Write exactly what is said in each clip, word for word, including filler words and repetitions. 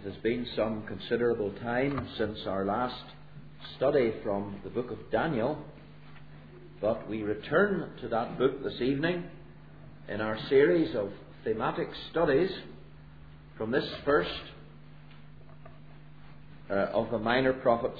It has been some considerable time since our last study from the book of Daniel, but we return to that book this evening in our series of thematic studies from this first uh, of the minor prophets.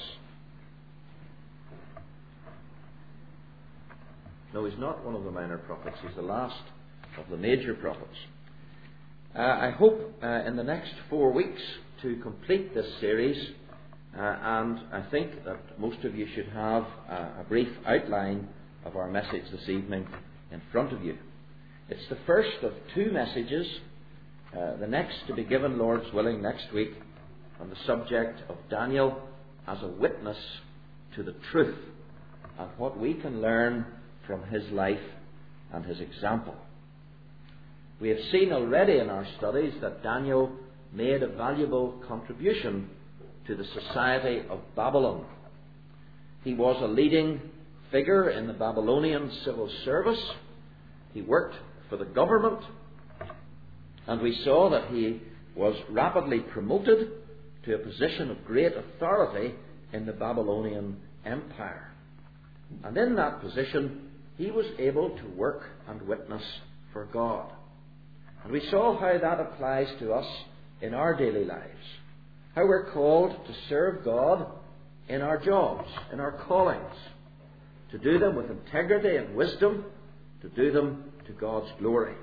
No, he's not one of the minor prophets. He's the last of the major prophets. Uh, I hope uh, in the next four weeks to complete this series, uh, and I think that most of you should have uh, a brief outline of our message this evening in front of you. It's the first of two messages, uh, the next to be given, Lord's willing, next week, on the subject of Daniel as a witness to the truth and what we can learn from his life and his example. We have seen already in our studies that Daniel made a valuable contribution to the society of Babylon. He was a leading figure in the Babylonian civil service. He worked for the government, and we saw that he was rapidly promoted to a position of great authority in the Babylonian Empire. And in that position, he was able to work and witness for God. And we saw how that applies to us in our daily lives. How we're called to serve God in our jobs, in our callings. To do them with integrity and wisdom. To do them to God's glory.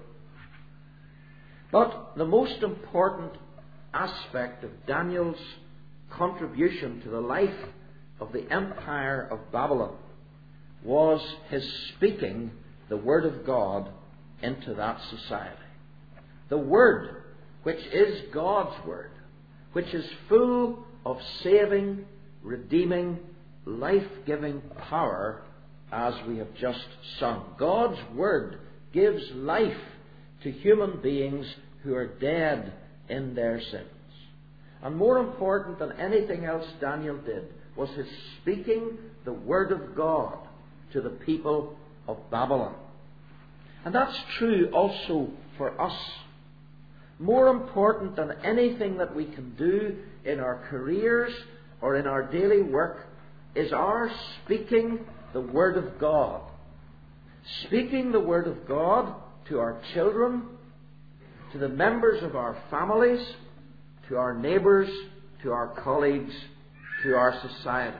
But the most important aspect of Daniel's contribution to the life of the empire of Babylon was his speaking the Word of God into that society. The Word, which is God's Word, which is full of saving, redeeming, life-giving power, as we have just sung. God's Word gives life to human beings who are dead in their sins. And more important than anything else Daniel did was his speaking the Word of God to the people of Babylon. And that's true also for us. More important than anything that we can do in our careers or in our daily work is our speaking the Word of God. Speaking the Word of God to our children, to the members of our families, to our neighbours, to our colleagues, to our society.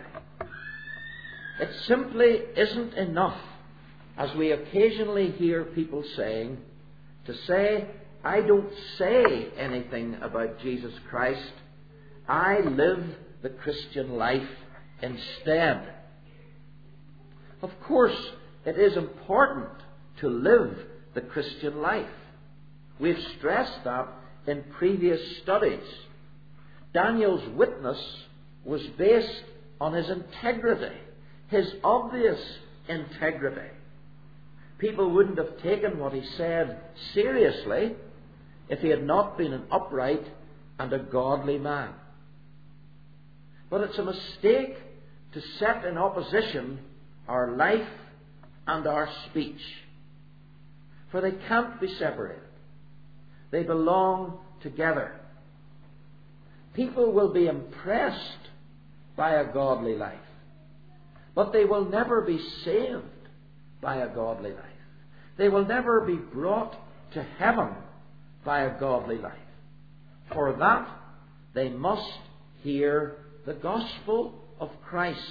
It simply isn't enough, as we occasionally hear people saying, to say, I don't say anything about Jesus Christ. I live the Christian life instead. Of course, it is important to live the Christian life. We've stressed that in previous studies. Daniel's witness was based on his integrity, his obvious integrity. People wouldn't have taken what he said seriously if he had not been an upright and a godly man. But it's a mistake to set in opposition our life and our speech, for they can't be separated. They belong together. People will be impressed by a godly life, but they will never be saved by a godly life. They will never be brought to heaven by a godly life. For that, they must hear the gospel of Christ.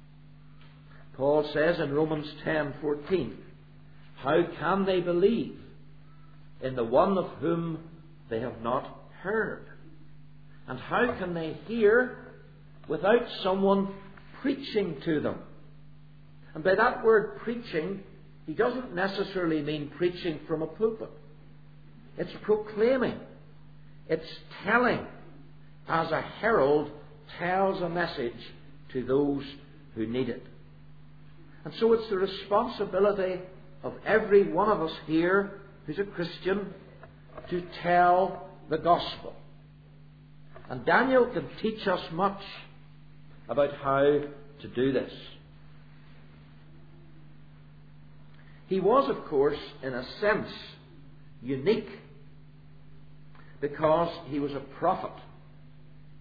Paul says in Romans ten fourteen, how can they believe in the one of whom they have not heard? And how can they hear without someone preaching to them? And by that word preaching, he doesn't necessarily mean preaching from a pulpit. It's proclaiming. It's telling, as a herald tells a message to those who need it. And so it's the responsibility of every one of us here who's a Christian to tell the gospel. And Daniel can teach us much about how to do this. He was, of course, in a sense, unique because he was a prophet.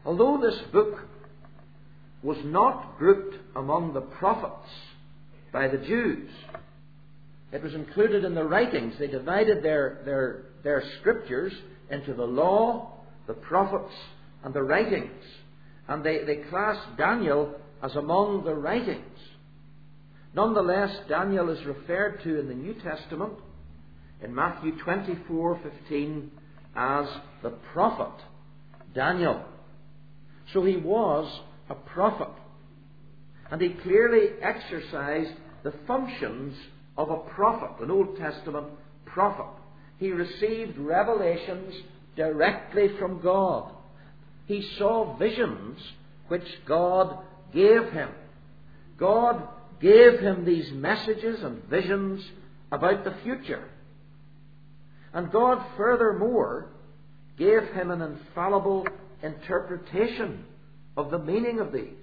Although this book was not grouped among the prophets by the Jews, it was included in the writings. They divided their, their, their scriptures into the law, the prophets, and the writings. And they, they classed Daniel as among the writings. Nonetheless, Daniel is referred to in the New Testament, in Matthew twenty-four fifteen, as the prophet Daniel. So he was a prophet. And he clearly exercised the functions of a prophet, an Old Testament prophet. He received revelations directly from God. He saw visions which God gave him. God gave him these messages and visions about the future. And God furthermore gave him an infallible interpretation of the meaning of these.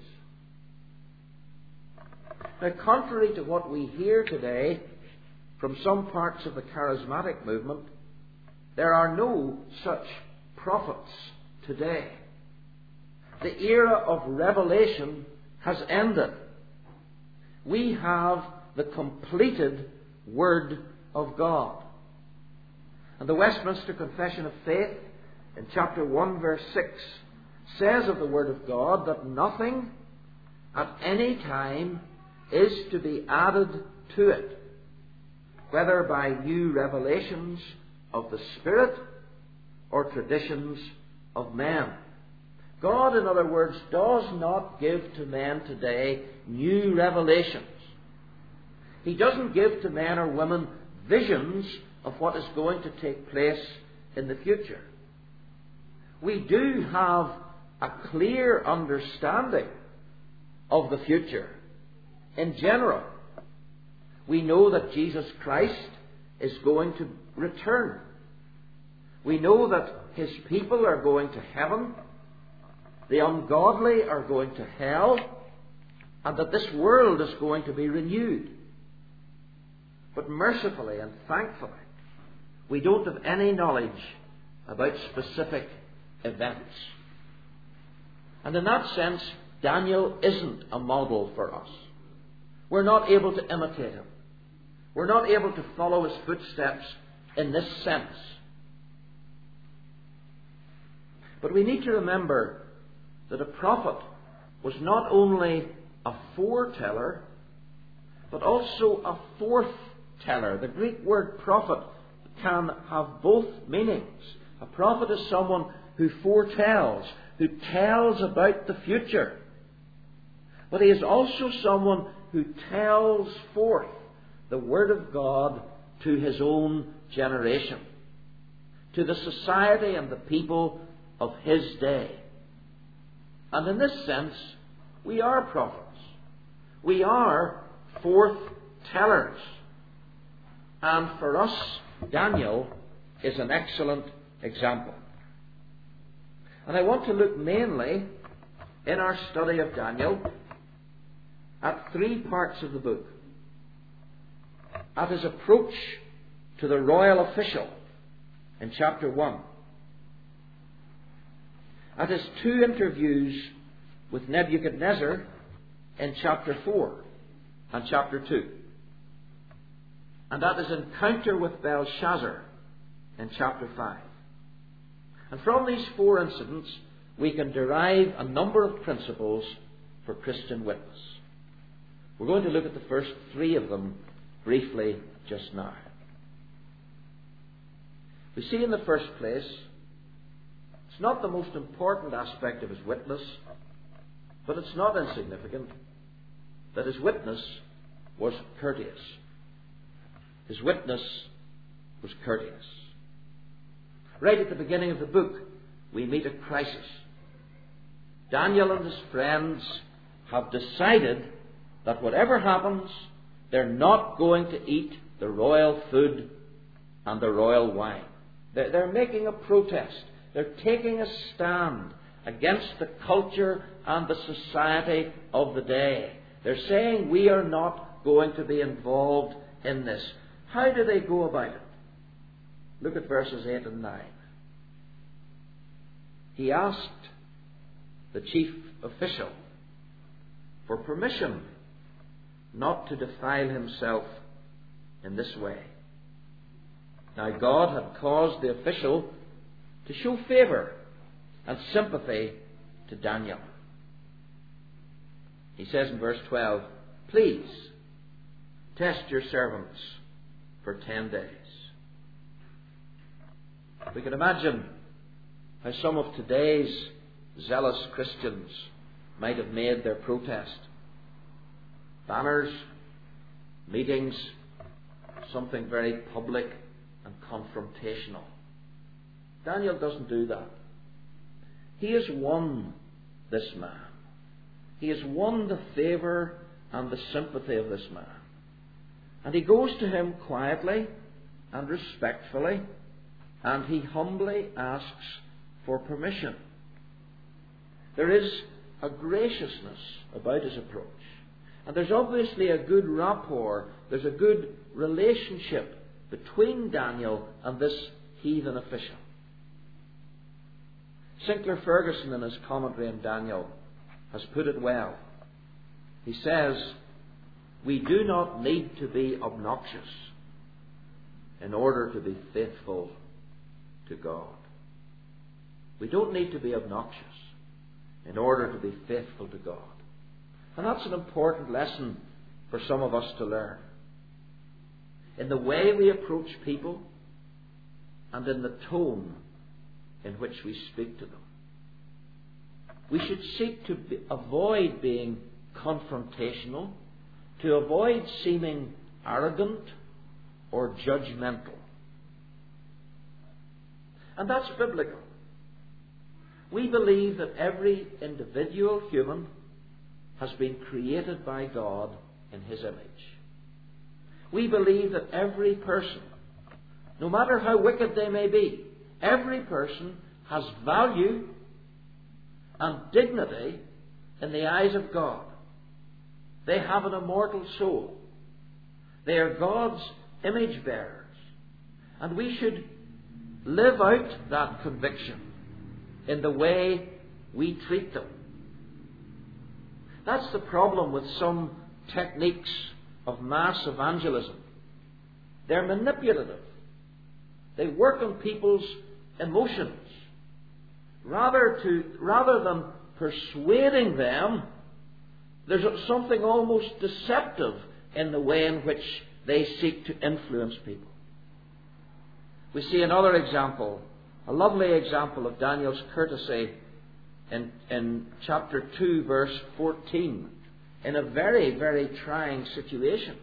Now, contrary to what we hear today from some parts of the charismatic movement, there are no such prophets today. The era of revelation has ended. We have the completed Word of God. And the Westminster Confession of Faith, in chapter one, verse six, says of the Word of God that nothing at any time is to be added to it, whether by new revelations of the Spirit or traditions of men. God, in other words, does not give to men today new revelations. He doesn't give to men or women visions of what is going to take place in the future. We do have a clear understanding of the future in general. We know that Jesus Christ is going to return. We know that His people are going to heaven, the ungodly are going to hell, and that this world is going to be renewed. But mercifully and thankfully, we don't have any knowledge about specific events. And in that sense, Daniel isn't a model for us. We're not able to imitate him. We're not able to follow his footsteps in this sense. But we need to remember that a prophet was not only a foreteller, but also a forth-teller. The Greek word prophet can have both meanings. A prophet is someone who foretells, who tells about the future. But he is also someone who tells forth the Word of God to his own generation, to the society and the people of his day. And in this sense, we are prophets. We are forth-tellers. And for us, Daniel is an excellent example. And I want to look mainly, in our study of Daniel, at three parts of the book. At his approach to the royal official in chapter one. At his two interviews with Nebuchadnezzar in chapter four and chapter two. And at his encounter with Belshazzar in chapter five. And from these four incidents, we can derive a number of principles for Christian witness. We're going to look at the first three of them briefly just now. We see in the first place, it's not the most important aspect of his witness, but it's not insignificant, that his witness was courteous. His witness was courteous. Right at the beginning of the book, we meet a crisis. Daniel and his friends have decided that whatever happens, they're not going to eat the royal food and the royal wine. They're making a protest. They're taking a stand against the culture and the society of the day. They're saying we are not going to be involved in this. How do they go about it? Look at verses eight and nine. He asked the chief official, for permission not to defile himself in this way. Now God had caused the official to show favour and sympathy to Daniel. He says in verse twelve, "Please test your servants for ten days." We can imagine how some of today's zealous Christians might have made their protest. Banners, meetings, something very public and confrontational. Daniel doesn't do that. He has won this man. He has won the favour and the sympathy of this man. And he goes to him quietly and respectfully, and he humbly asks for permission. There is a graciousness about his approach. And there's obviously a good rapport, there's a good relationship between Daniel and this heathen official. Sinclair Ferguson, in his commentary on Daniel, has put it well. He says, "We do not need to be obnoxious in order to be faithful to God." We don't need to be obnoxious in order to be faithful to God. And that's an important lesson for some of us to learn. In the way we approach people and in the tone in which we speak to them. We should seek to be, avoid being confrontational, to avoid seeming arrogant or judgmental. And that's biblical. We believe that every individual human has been created by God in His image. We believe that every person, no matter how wicked they may be, every person has value and dignity in the eyes of God. They have an immortal soul. They are God's image bearers. And we should live out that conviction in the way we treat them. That's the problem with some techniques of mass evangelism. They're manipulative. They work on people's emotions. Rather, to, rather than persuading them, there's something almost deceptive in the way in which they seek to influence people. We see another example, a lovely example of Daniel's courtesy in, in chapter two, verse fourteen, in a very, very trying situation.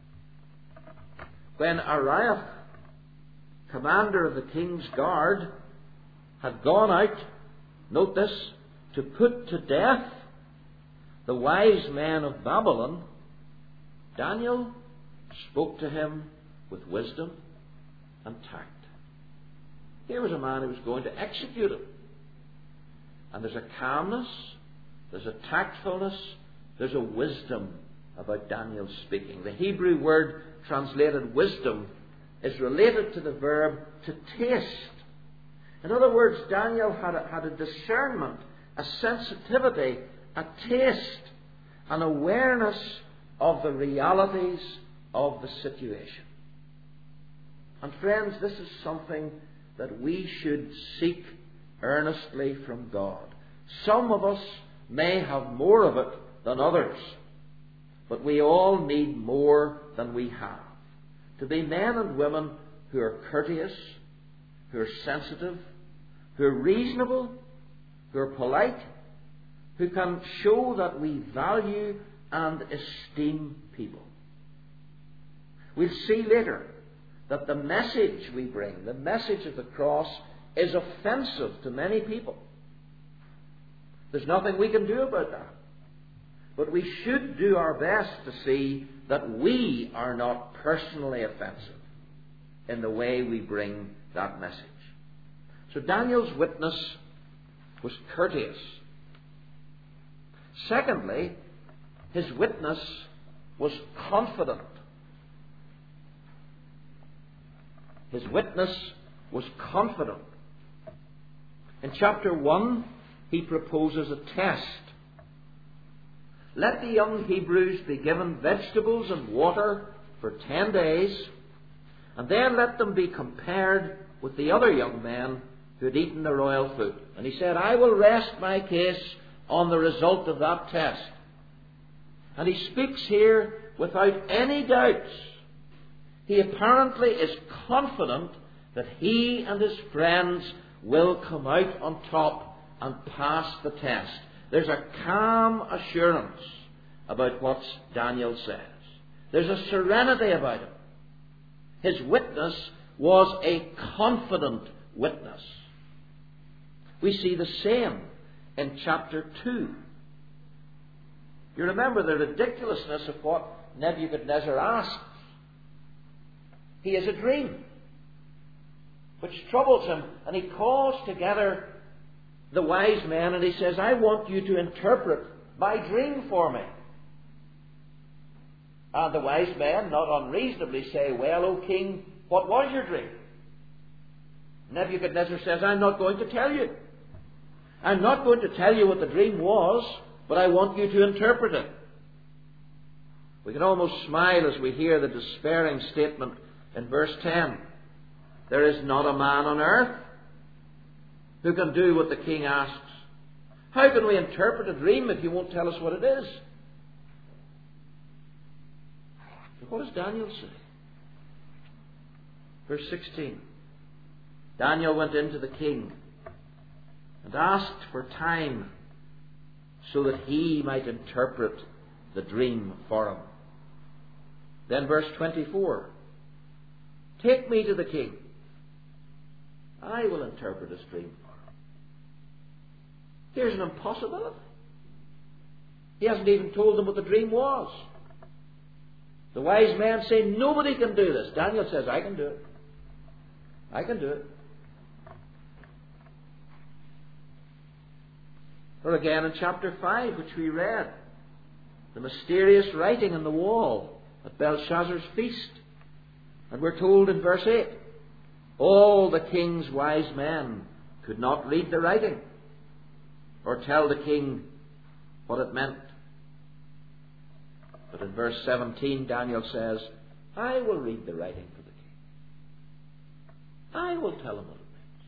When Arioch, commander of the king's guard, had gone out, note this, to put to death the wise men of Babylon, Daniel spoke to him with wisdom and tact. Here was a man who was going to execute him. And there's a calmness, there's a tactfulness, there's a wisdom about Daniel's speaking. The Hebrew word translated wisdom is related to the verb to taste. In other words, Daniel had a, had a discernment, a sensitivity, a taste, an awareness of the realities of the situation. And friends, this is something that we should seek earnestly from God. Some of us may have more of it than others, but we all need more than we have. To be men and women who are courteous, who are sensitive, who are reasonable, who are polite, who can show that we value and esteem people. We'll see later that the message we bring, the message of the cross, is offensive to many people. There's nothing we can do about that. But we should do our best to see that we are not personally offensive in the way we bring that message. So Daniel's witness was courteous. Secondly, his witness was confident. His witness was confident. In chapter one, he proposes a test. Let the young Hebrews be given vegetables and water for ten days, and then let them be compared with the other young men who had eaten the royal food. And he said, I will rest my case on the result of that test. And he speaks here without any doubts. He apparently is confident that he and his friends will come out on top and pass the test. There's a calm assurance about what Daniel says. There's a serenity about him. His witness was a confident witness. We see the same in chapter two. You remember the ridiculousness of what Nebuchadnezzar asks. He has a dream which troubles him, and he calls together the wise men and he says, I want you to interpret my dream for me. And the wise men, not unreasonably, say, well, O king, what was your dream? Nebuchadnezzar says, I'm not going to tell you. I'm not going to tell you what the dream was, but I want you to interpret it. We can almost smile as we hear the despairing statement in verse ten. There is not a man on earth who can do what the king asks. How can we interpret a dream if you won't tell us what it is? But what does Daniel say? Verse sixteen. Daniel went into the king and asked for time so that he might interpret the dream for him. Then verse twenty-four. Take me to the king. I will interpret his dream for him. Here's an impossibility. He hasn't even told them what the dream was. The wise men say, nobody can do this. Daniel says, I can do it. I can do it. Or again in chapter five, which we read, the mysterious writing on the wall at Belshazzar's feast. And we're told in verse eight, all the king's wise men could not read the writing or tell the king what it meant. But in verse seventeen, Daniel says, I will read the writing for the king. I will tell him what it means.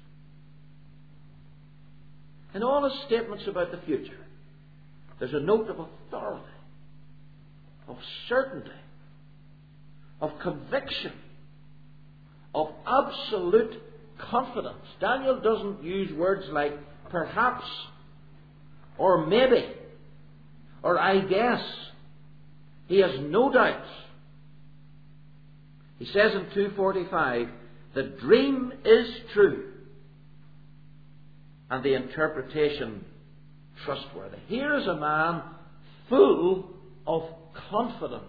In all his statements about the future, there's a note of authority, of certainty, of conviction, of absolute confidence. Daniel doesn't use words like perhaps, or maybe, or I guess. He has no doubts. He says in two forty-five, the dream is true and the interpretation trustworthy. Here is a man full of confidence.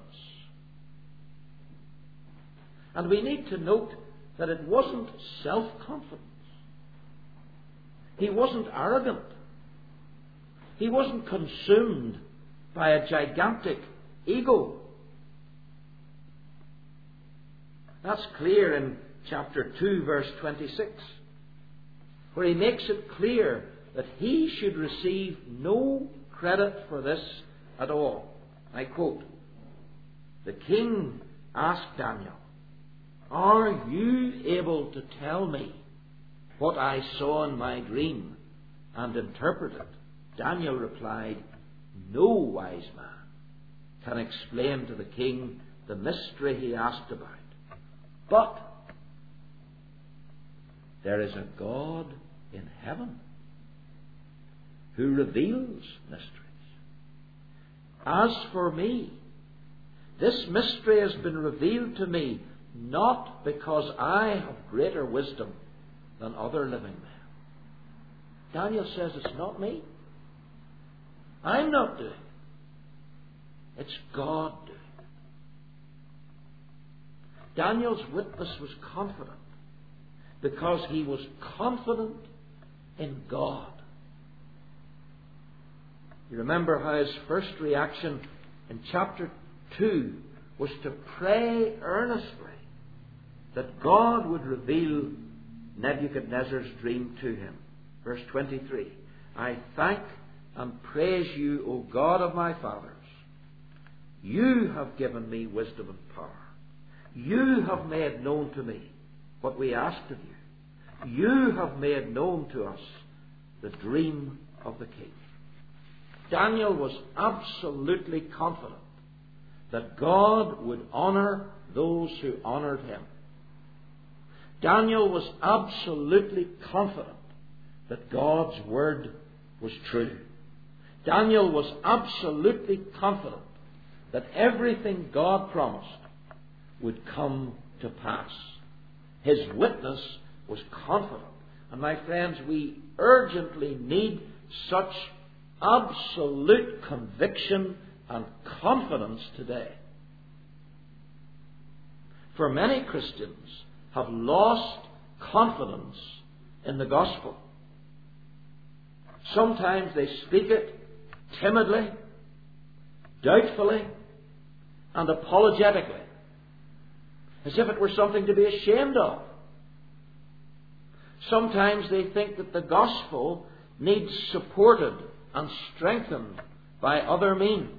And we need to note that it wasn't self-confidence. He wasn't arrogant. He wasn't consumed by a gigantic ego. That's clear in chapter two, verse twenty-six, where he makes it clear that he should receive no credit for this at all. I quote, the king asked Daniel, are you able to tell me what I saw in my dream and interpret it? Daniel replied, no wise man can explain to the king the mystery he asked about. But there is a God in heaven who reveals mysteries. As for me, this mystery has been revealed to me not because I have greater wisdom than other living men. Daniel says it's not me. I'm not doing it. It's God doing it. Daniel's witness was confident because he was confident in God. You remember how his first reaction in chapter two was to pray earnestly that God would reveal Nebuchadnezzar's dream to him. Verse twenty-three. I thank and praise you, O God of my fathers. You have given me wisdom and power. You have made known to me what we asked of you. You have made known to us the dream of the king. Daniel was absolutely confident that God would honor those who honored him. Daniel was absolutely confident that God's word was true. Daniel was absolutely confident that everything God promised would come to pass. His witness was confident. And my friends, we urgently need such absolute conviction and confidence today. For many Christians have lost confidence in the gospel. Sometimes they speak it timidly, doubtfully, and apologetically, as if it were something to be ashamed of. Sometimes they think that the gospel needs supported and strengthened by other means.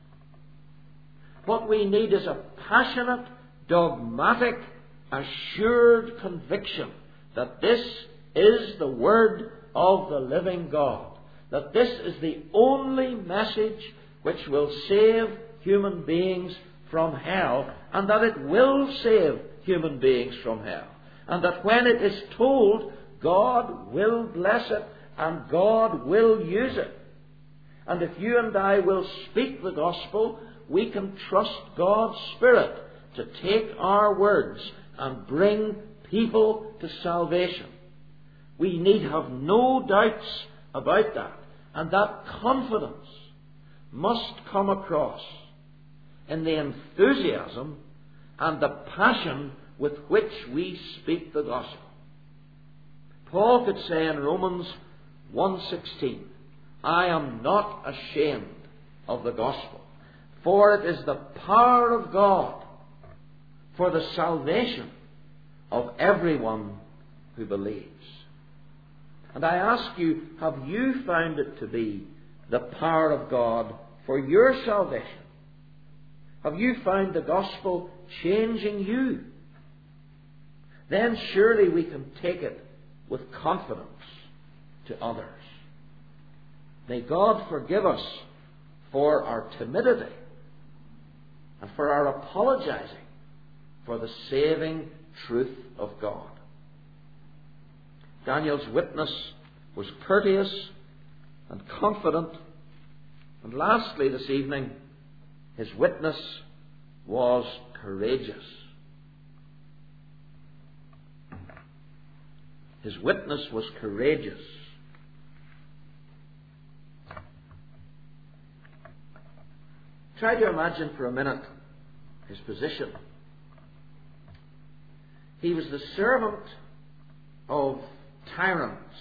What we need is a passionate, dogmatic, assured conviction that this is the Word of the living God, that this is the only message which will save human beings from hell, and that it will save human beings from hell, and that when it is told, God will bless it and God will use it. And if you and I will speak the gospel, we can trust God's Spirit to take our words and bring people to salvation. We need have no doubts about that. And that confidence must come across in the enthusiasm and the passion with which we speak the gospel. Paul could say in Romans one sixteen, I am not ashamed of the gospel, for it is the power of God for the salvation of everyone who believes. And I ask you, have you found it to be the power of God for your salvation? Have you found the gospel changing you? Then surely we can take it with confidence to others. May God forgive us for our timidity and for our apologizing for the saving truth of God. Daniel's witness was courteous and confident. And lastly this evening, his witness was courageous. His witness was courageous. Try to imagine for a minute his position. He was the servant of tyrants,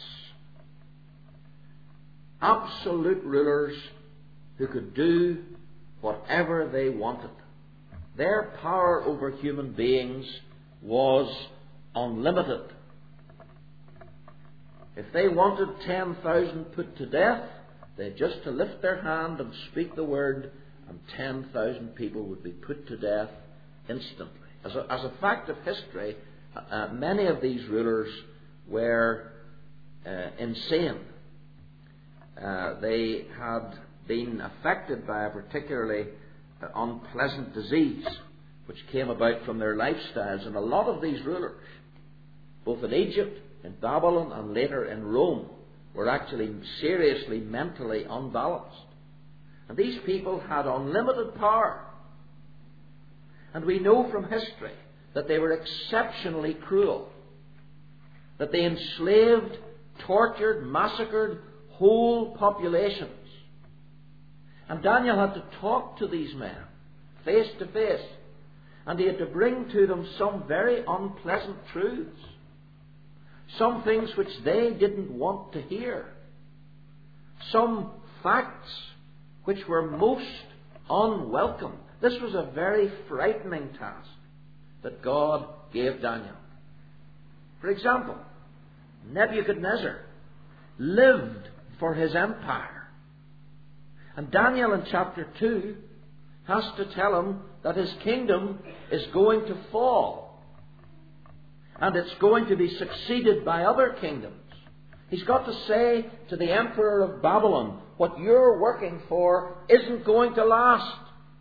absolute rulers who could do whatever they wanted. Their power over human beings was unlimited. If they wanted ten thousand put to death, they had just to lift their hand and speak the word, and ten thousand people would be put to death instantly. As a, as a fact of history, uh, many of these rulers were uh, insane. Uh, they had been affected by a particularly uh, unpleasant disease which came about from their lifestyles. And a lot of these rulers, both in Egypt, in Babylon, and later in Rome, were actually seriously mentally unbalanced. And these people had unlimited power. And we know from history that they were exceptionally cruel, that they enslaved, tortured, massacred whole populations. And Daniel had to talk to these men face to face, and he had to bring to them some very unpleasant truths, some things which they didn't want to hear, some facts which were most unwelcome. This was a very frightening task that God gave Daniel. For example, Nebuchadnezzar lived for his empire. And Daniel in chapter two has to tell him that his kingdom is going to fall. And it's going to be succeeded by other kingdoms. He's got to say to the emperor of Babylon, what you're working for isn't going to last.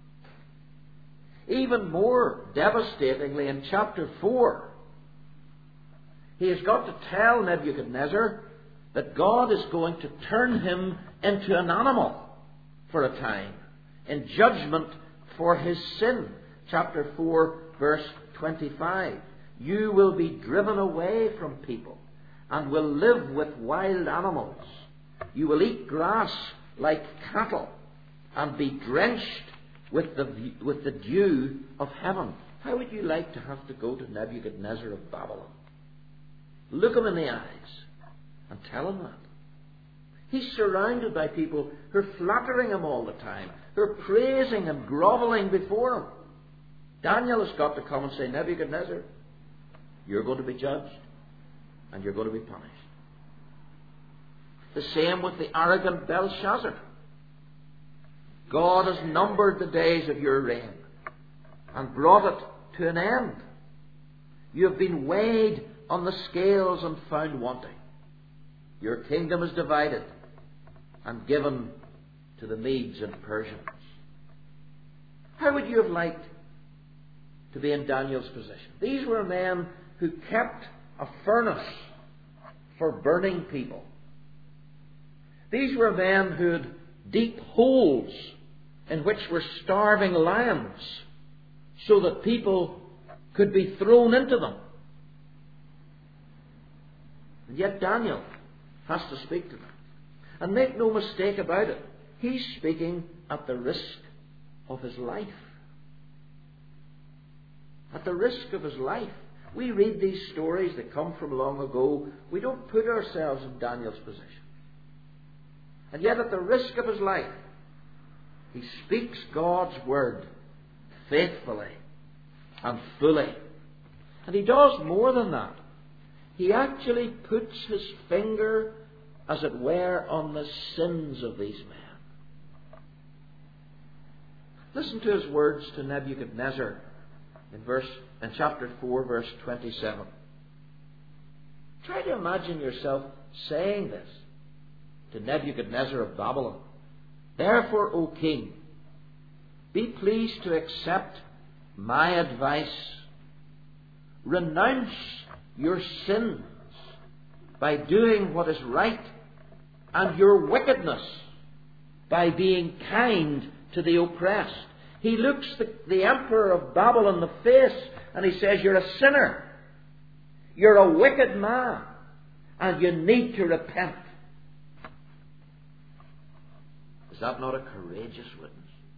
Even more devastatingly, in chapter four, he has got to tell Nebuchadnezzar that God is going to turn him into an animal for a time in judgment for his sin. Chapter four, verse twenty-five. You will be driven away from people and will live with wild animals. You will eat grass like cattle and be drenched with the, with the dew of heaven. How would you like to have to go to Nebuchadnezzar of Babylon? Look him in the eyes and tell him that. He's surrounded by people who are flattering him all the time, who are praising and grovelling before him. Daniel has got to come and say, Nebuchadnezzar, you're going to be judged and you're going to be punished. The same with the arrogant Belshazzar. God has numbered the days of your reign and brought it to an end. You have been weighed on the scales and found wanting. Your kingdom is divided and given to the Medes and Persians. How would you have liked to be in Daniel's position? These were men who kept a furnace for burning people. These were men who had deep holes in which were starving lions so that people could be thrown into them. And yet Daniel has to speak to them. And make no mistake about it, he's speaking at the risk of his life. At the risk of his life. We read these stories that come from long ago. We don't put ourselves in Daniel's position. And yet at the risk of his life, he speaks God's word faithfully and fully. And he does more than that. He actually puts his finger, as it were, on the sins of these men. Listen to his words to Nebuchadnezzar in verse in chapter four, verse twenty-seven. Try to imagine yourself saying this to Nebuchadnezzar of Babylon. Therefore, O king, be pleased to accept my advice. Renounce your sins by doing what is right, and your wickedness by being kind to the oppressed. He looks the, the emperor of Babylon in the face and he says, you're a sinner. You're a wicked man. And you need to repent. Is that not a courageous witness?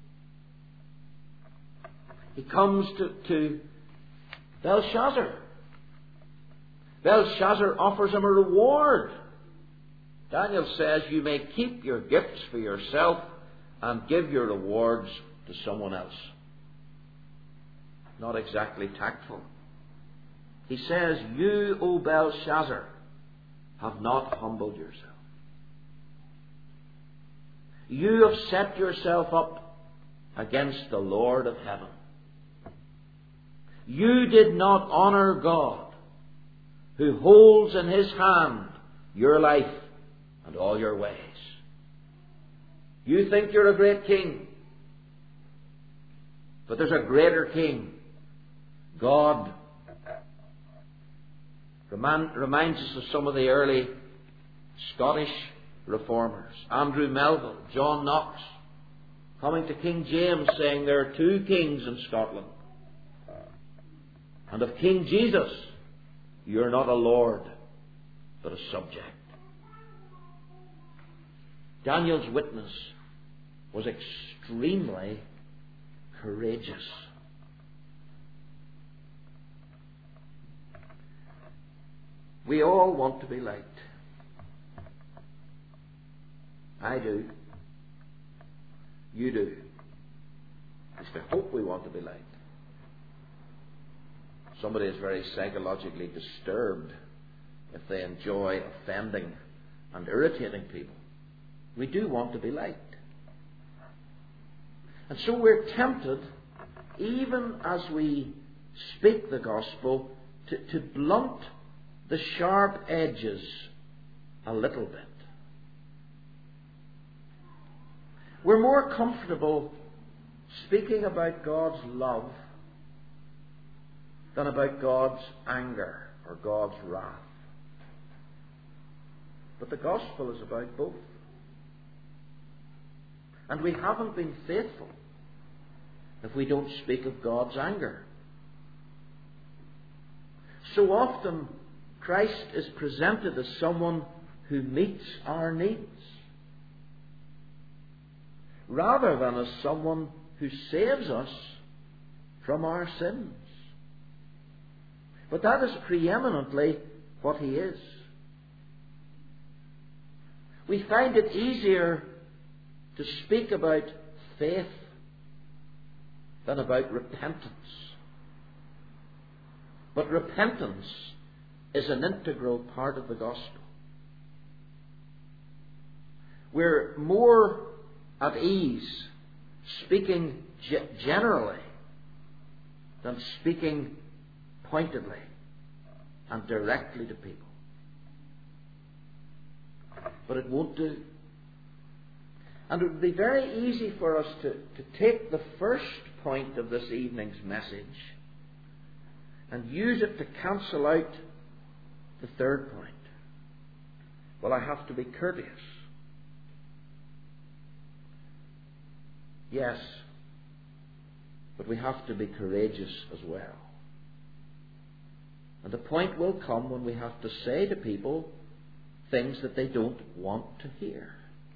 He comes to, to Belshazzar. Belshazzar offers him a reward. Daniel says, you may keep your gifts for yourself and give your rewards to someone else. Not exactly tactful. He says, you, O Belshazzar, have not humbled yourself. You have set yourself up against the Lord of heaven. You did not honor God, who holds in his hand your life and all your ways. You think you're a great king, but there's a greater king. God reminds us of some of the early Scottish reformers. Andrew Melville, John Knox, coming to King James saying there are two kings in Scotland. And of King Jesus, you're not a lord, but a subject. Daniel's witness was extremely courageous. We all want to be liked. I do. You do. At least I hope we want to be liked. Somebody is very psychologically disturbed if they enjoy offending and irritating people. We do want to be liked. And so we're tempted, even as we speak the gospel, to, to blunt the sharp edges a little bit. We're more comfortable speaking about God's love than about God's anger or God's wrath. But the gospel is about both. And we haven't been faithful if we don't speak of God's anger. So often, Christ is presented as someone who meets our needs, rather than as someone who saves us from our sins. But that is preeminently what he is. We find it easier to speak about faith than about repentance. But repentance is an integral part of the gospel. We're more at ease speaking ge- generally than speaking pointedly and directly to people. But it won't do. And it would be very easy for us to, to take the first point of this evening's message and use it to cancel out the third point. Well, I have to be courteous. Yes, but we have to be courageous as well. And the point will come when we have to say to people things that they don't want to hear.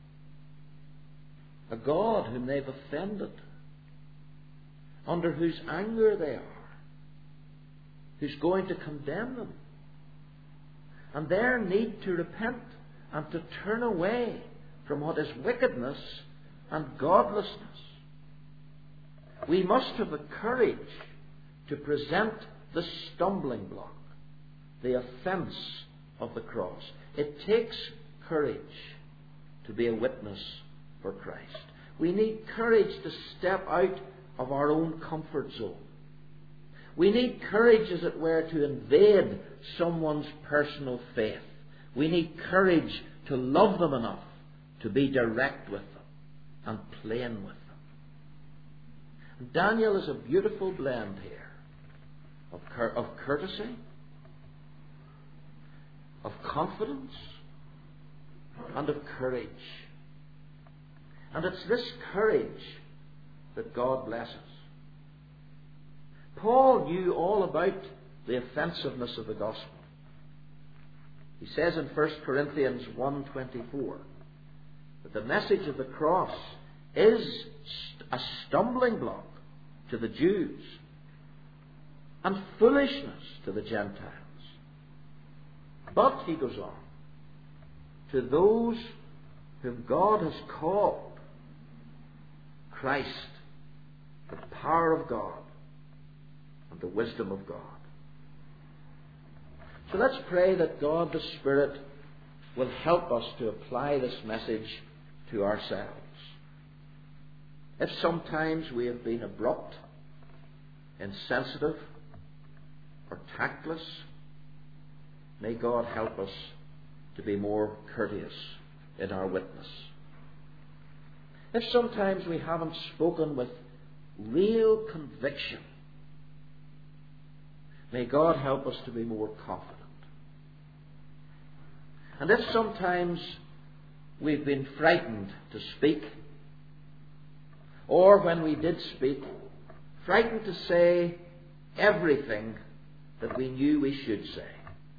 A God whom they've offended, under whose anger they are, who's going to condemn them, and their need to repent and to turn away from what is wickedness and godlessness. We must have the courage to present the stumbling block, the offence of the cross. It takes courage to be a witness for Christ. We need courage to step out of our own comfort zone. We need courage, as it were, to invade someone's personal faith. We need courage to love them enough to be direct with them and plain with them. And Daniel is a beautiful blend here of, cur- of courtesy, of confidence, and of courage. And it's this courage that God blesses. Paul knew all about the offensiveness of the gospel. He says in First Corinthians one twenty-four that the message of the cross is a stumbling block to the Jews and foolishness to the Gentiles. But, he goes on, to those whom God has called, Christ, the power of God and the wisdom of God. So let's pray that God the Spirit will help us to apply this message to ourselves. If sometimes we have been abrupt, insensitive, or tactless, may God help us to be more courteous in our witness. If sometimes we haven't spoken with real conviction, may God help us to be more confident. And if sometimes we've been frightened to speak, or when we did speak, frightened to say everything that we knew we should say,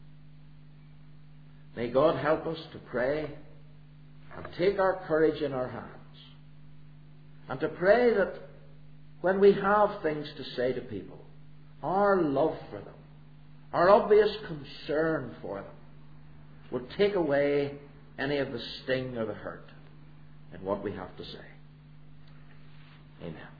may God help us to pray and take our courage in our hands, and to pray that when we have things to say to people, our love for them, our obvious concern for them, will take away any of the sting or the hurt in what we have to say. Amen.